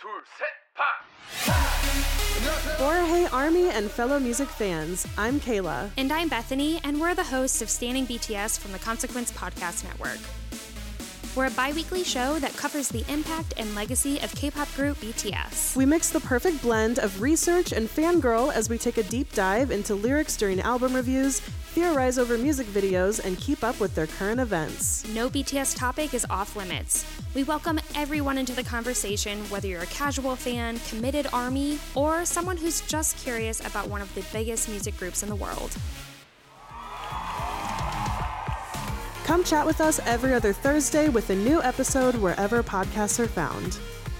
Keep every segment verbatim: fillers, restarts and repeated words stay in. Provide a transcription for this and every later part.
둘, 셋, 파! Or hey Army and fellow music fans, I'm Kayla. And I'm Bethany, and we're the hosts of Standing B T S from the Consequence Podcast Network. We're a bi-weekly show that covers the impact and legacy of K-pop group B T S. We mix the perfect blend of research and fangirl as we take a deep dive into lyrics during album reviews, theorize over music videos, and keep up with their current events. No B T S topic is off limits. We welcome everyone into the conversation, whether you're a casual fan, committed ARMY, or someone who's just curious about one of the biggest music groups in the world. Come chat with us every other Thursday with a new episode wherever podcasts are found.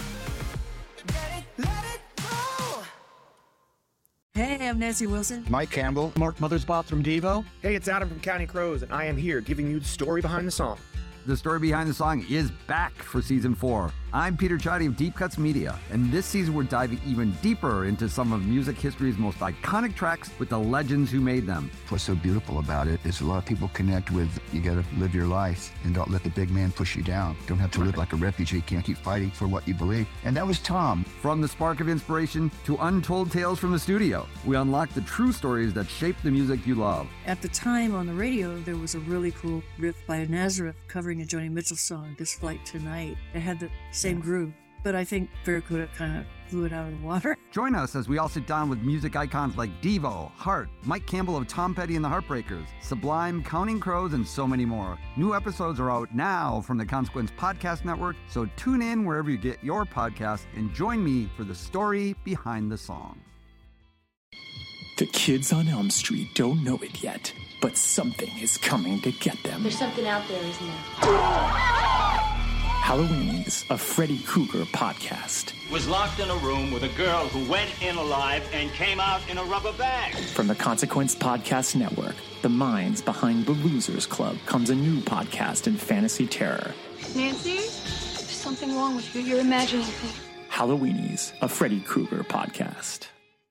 Hey, I'm Nancy Wilson. Mike Campbell. Mark Mothersbaugh from Devo. Hey, it's Adam from Counting Crows, and I am here giving you the story behind the song. The story behind the song is back for season four. I'm Peter Chadi of Deep Cuts Media, and this season we're diving even deeper into some of music history's most iconic tracks with the legends who made them. What's so beautiful about it is a lot of people connect with, you gotta live your life and don't let the big man push you down. Don't have to live like a refugee, can't keep fighting for what you believe. And that was Tom. From the spark of inspiration to untold tales from the studio, we unlock the true stories that shape the music you love. At the time on the radio, there was a really cool riff by Nazareth covering a Joni Mitchell song, This Flight Tonight. It had the same groove, but I think Barracuda kind of blew it out of the water. Join us as we all sit down with music icons like Devo, Heart, Mike Campbell of Tom Petty and the Heartbreakers, Sublime, Counting Crows, and so many more. New episodes are out now from the Consequence Podcast Network, so tune in wherever you get your podcasts and join me for the story behind the song. The kids on Elm Street don't know it yet, but something is coming to get them. There's something out there, isn't there? Halloweenies, a Freddy Krueger podcast. Was locked in a room with a girl who went in alive and came out in a rubber bag. From the Consequence Podcast Network, the minds behind The Losers Club, comes a new podcast in fantasy terror. Nancy, there's something wrong with you. You're imagining things. Halloweenies, a Freddy Krueger podcast.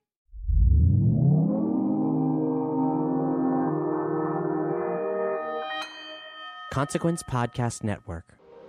Consequence Podcast Network.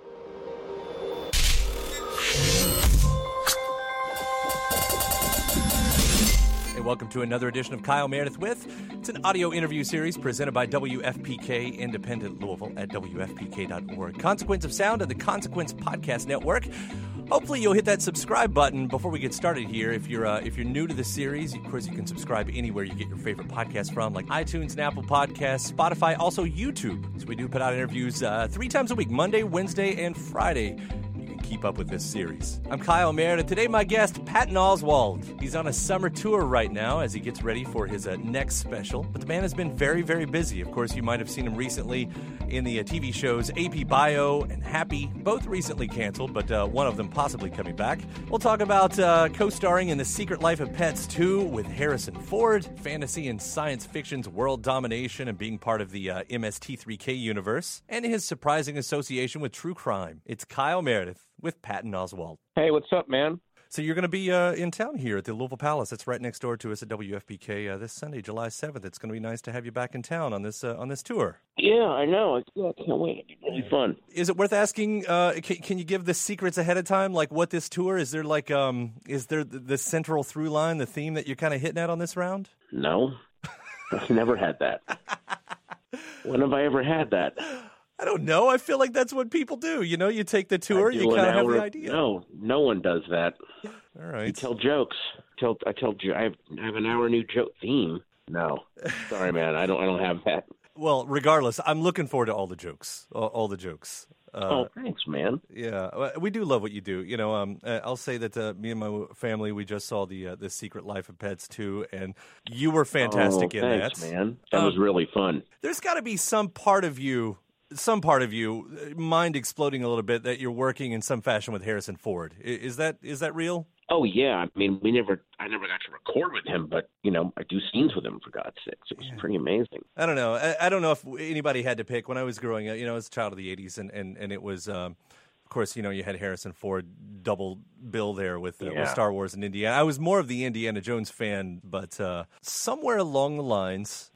Hey, welcome to another edition of Kyle Meredith With. It's an audio interview series presented by W F P K Independent Louisville at W F P K dot org. Consequence of Sound and the Consequence Podcast Network. Hopefully you'll hit that subscribe button before we get started here. If you're uh, if you're new to the series, of course you can subscribe anywhere you get your favorite podcasts from, like iTunes and Apple Podcasts, Spotify, also YouTube. So we do put out interviews uh, three times a week, Monday, Wednesday, and Friday. Keep up with this series. I'm Kyle Meredith. Today, my guest, Patton Oswalt. He's on a summer tour right now as he gets ready for his uh, next special. But the man has been very, very busy. Of course, you might have seen him recently in the uh, T V shows A P Bio and Happy, both recently canceled, but uh, one of them possibly coming back. We'll talk about uh, co-starring in The Secret Life of Pets two with Harrison Ford, fantasy and science fiction's world domination and being part of the uh, M S T three K universe, and his surprising association with true crime. It's Kyle Meredith with Patton Oswalt. Hey, what's up, man? So you're going to be uh, in town here at the Louisville Palace. It's right next door to us at W F P K uh, this Sunday, July seventh. It's going to be nice to have you back in town on this uh, on this tour. Yeah, I know. Yeah, I can't wait. It'll be really fun. Is it worth asking? Uh, can, can you give the secrets ahead of time? Like what this tour is? There like um is there the, the central through line, the theme that you're kind of hitting at on this round? No, I've never had that. When have I ever had that? I don't know. I feel like that's what people do. You know, you take the tour, you kind of have the idea. No, no one does that. All right. You tell jokes. Tell I tell I have, I have an hour new joke theme. No, sorry, man. I don't. I don't have that. Well, regardless, I'm looking forward to all the jokes. All, all the jokes. Uh, oh, thanks, man. Yeah, we do love what you do. You know, um, I'll say that uh, me and my family, we just saw the uh, the Secret Life of Pets two, and you were fantastic oh, in thanks, that. man. That um, was really fun. There's got to be some part of you. Some part of you, mind exploding a little bit, that you're working in some fashion with Harrison Ford. Is that is that real? Oh yeah, I mean, we never, I never got to record with him, but you know, I do scenes with him for God's sakes. It was yeah. pretty amazing. I don't know. I, I don't know if anybody had to pick. When I was growing up, you know, I was a child of the eighties, and and and it was, um, of course, you know, you had Harrison Ford double bill there with, uh, yeah. with Star Wars and Indiana. I was more of the Indiana Jones fan, but uh, somewhere along the lines,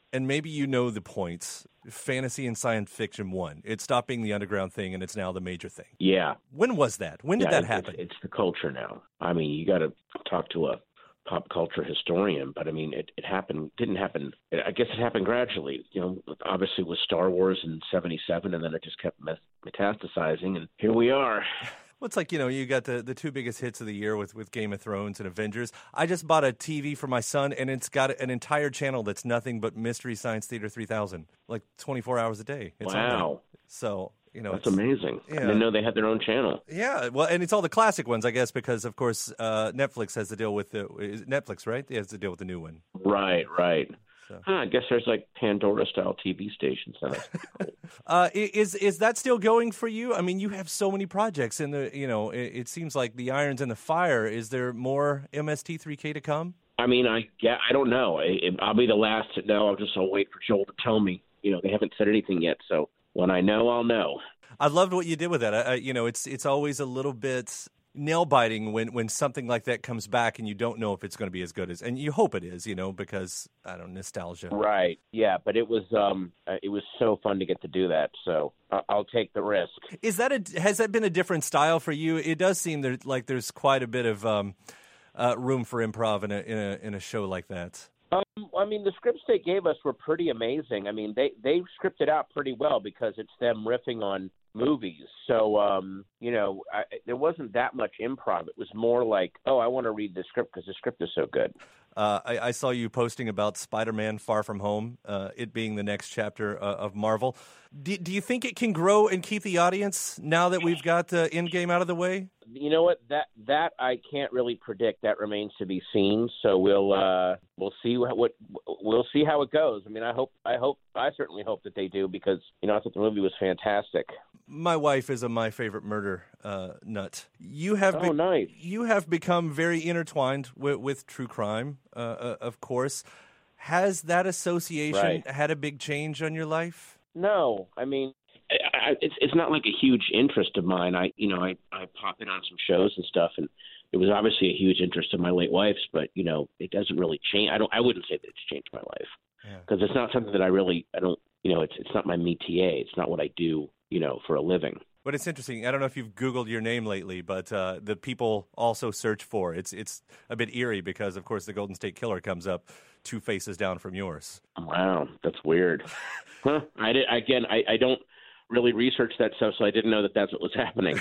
and maybe you know the points. Fantasy and science fiction won. It stopped being the underground thing, and it's now the major thing. Yeah. When was that? When did yeah, that happen? It's, it's the culture now. I mean, you got to talk to a pop culture historian, but I mean, it, it happened, didn't happen. I guess it happened gradually, you know, obviously with Star Wars in seventy-seven, and then it just kept metastasizing, and here we are. Well, it's like, you know, you got the, the two biggest hits of the year with, with Game of Thrones and Avengers. I just bought a T V for my son, and it's got an entire channel that's nothing but Mystery Science Theater three thousand, like twenty-four hours a day. It's wow. So, you know, that's it's amazing. Yeah. I didn't know they had their own channel. Yeah, well, and it's all the classic ones, I guess, because, of course, uh, Netflix has to deal with the is it Netflix, right? It has to deal with the new one. Right, right. So. Huh, I guess there's like Pandora-style T V stations. So that's pretty cool. uh, is is that still going for you? I mean, you have so many projects, and the you know, it, it seems like the iron's in the fire. Is there more M S T three K to come? I mean, I yeah, I don't know. I, I'll be the last to know. I'll just I'll wait for Joel to tell me. You know, they haven't said anything yet, so when I know, I'll know. I loved what you did with that. I, I, you know, it's it's always a little bit nail biting when, when something like that comes back and you don't know if it's going to be as good as, and you hope it is, you know, because I don't know, nostalgia. Right. Yeah, but it was um uh, it was so fun to get to do that. So uh, I'll take the risk. Is that a has that been a different style for you? It does seem there like there's quite a bit of um, uh, room for improv in a in a in a show like that. Um, I mean, the scripts they gave us were pretty amazing. I mean, they they scripted out pretty well because it's them riffing on movies. So, um, you know, I, there wasn't that much improv. It was more like, oh, I want to read the script because the script is so good. Uh, I, I saw you posting about Spider-Man Far From Home, uh, it being the next chapter uh, of Marvel. Do, do you think it can grow and keep the audience now that we've got the Endgame out of the way? You know what? That that I can't really predict. That remains to be seen. So we'll uh, we'll see what, what we'll see how it goes. I mean, I hope I hope I certainly hope that they do because you know I thought the movie was fantastic. My wife is a My Favorite Murder uh, nut. You have oh, be- nice. You have become very intertwined with, with true crime, uh, uh, of course. Has that association right. had a big change on your life? No, I mean, I, I, it's it's not like a huge interest of mine. I you know I, I pop in on some shows and stuff, and it was obviously a huge interest of my late wife's. But you know, it doesn't really change. I don't. I wouldn't say that it's changed my life because yeah. it's not something that I really. I don't. You know, it's it's not my métier. It's not what I do. You know, for a living. But it's interesting. I don't know if you've Googled your name lately, but uh, the people also search for it's it's a bit eerie because, of course, the Golden State Killer comes up two faces down from yours. Wow, that's weird. Huh? I did again. I, I don't really research that stuff, so I didn't know that that's what was happening.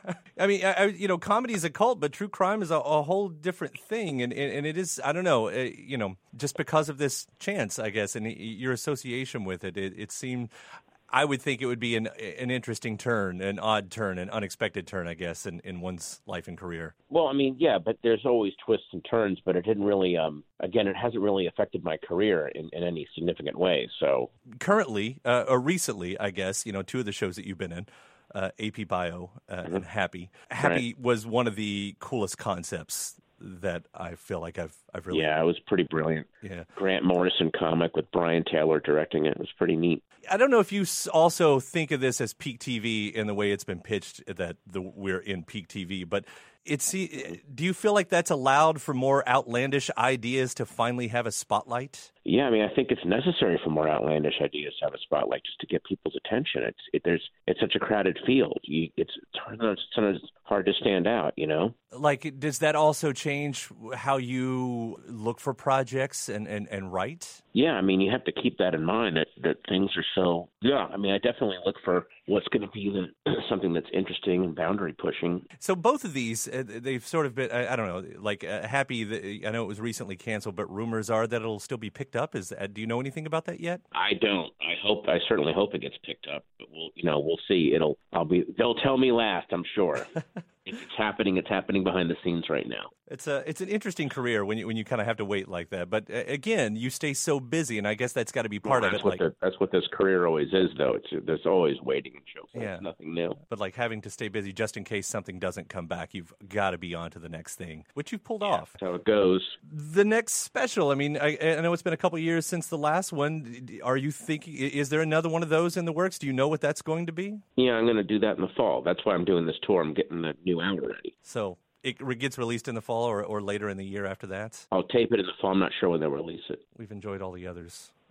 I mean, I, I, you know, comedy is a cult, but true crime is a, a whole different thing, and, and and it is. I don't know. Uh, you know, just because of this chance, I guess, and your association with it, it, it seemed. I would think it would be an an interesting turn, an odd turn, an unexpected turn, I guess, in, in one's life and career. Well, I mean, yeah, but there's always twists and turns, but it didn't really, um, again, it hasn't really affected my career in, in any significant way. So currently, uh, or recently, I guess, you know, two of the shows that you've been in, uh, A P Bio uh, mm-hmm. and Happy. Happy right. was one of the coolest concepts that I feel like I've I've really yeah it was pretty brilliant. Yeah, Grant Morrison comic with Brian Taylor directing it. It was pretty neat. I don't know if you also think of this as peak T V in the way it's been pitched that the, we're in peak T V, but it's do you feel like that's allowed for more outlandish ideas to finally have a spotlight? Yeah, I mean, I think it's necessary for more outlandish ideas to have a spotlight just to get people's attention. It's it, there's it's such a crowded field. You, it's sometimes it's hard to stand out, you know. Like, does that also change how you look for projects and, and, and write? Yeah, I mean, you have to keep that in mind that, that things are so. Yeah, I mean, I definitely look for what's going to be the, something that's interesting and boundary pushing. So both of these, uh, they've sort of been. I, I don't know, like uh, Happy. The, I know it was recently canceled, but rumors are that it'll still be picked up. Is uh, do you know anything about that yet? I don't. I hope. I certainly hope it gets picked up. But we'll, you know, we'll see. It'll. I'll be. They'll tell me last. I'm sure. If it's happening, it's happening behind the scenes right now. It's a it's an interesting career when you when you kind of have to wait like that. But uh, again, you stay so busy, and I guess that's got to be part well, of it. What like, the, that's what this career always is, though. It's there's always waiting in shows. So yeah, it's nothing new. But like having to stay busy just in case something doesn't come back, you've got to be on to the next thing, which you've pulled yeah, off. That's how it goes. The next special. I mean, I, I know it's been a couple of years since the last one. Are you thinking? Is there another one of those in the works? Do you know what that's going to be? Yeah, I'm going to do that in the fall. That's why I'm doing this tour. I'm getting the new hour ready. So it gets released in the fall or, or later in the year after that? I'll tape it in the fall. I'm not sure when they'll release it. We've enjoyed all the others.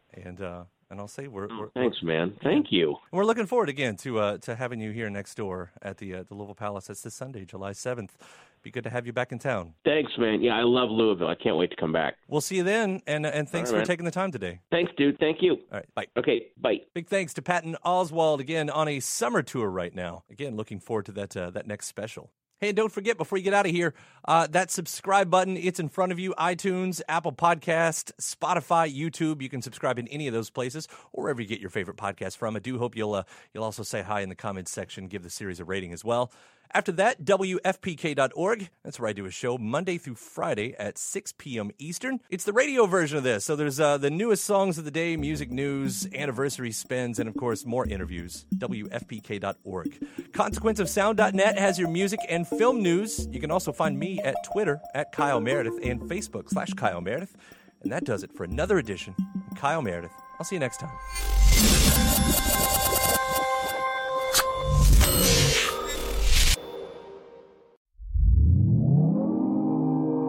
And uh, and I'll say we're, we're thanks, man. Thank you. We're looking forward again to uh, to having you here next door at the uh, the Louisville Palace. That's this Sunday, July seventh. Be good to have you back in town. Thanks, man. Yeah, I love Louisville. I can't wait to come back. We'll see you then, and and thanks right, for man. taking the time today. Thanks, dude. Thank you. All right, bye. Okay, bye. Big thanks to Patton Oswalt again on a summer tour right now. Again, looking forward to that uh, that next special. Hey, and don't forget, before you get out of here, uh, that subscribe button, it's in front of you. iTunes, Apple Podcast, Spotify, YouTube. You can subscribe in any of those places or wherever you get your favorite podcast from. I do hope you'll uh, you'll also say hi in the comments section, give the series a rating as well. After that, W F P K dot org. That's where I do a show Monday through Friday at six p.m. Eastern. It's the radio version of this. So there's uh, the newest songs of the day, music news, anniversary spins, and, of course, more interviews. W F P K dot org. consequence of sound dot net has your music and film news. You can also find me at Twitter at Kyle Meredith and Facebook slash Kyle Meredith. And that does it for another edition of Kyle Meredith. I'll see you next time.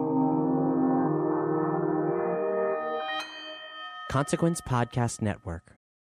Consequence Podcast Network.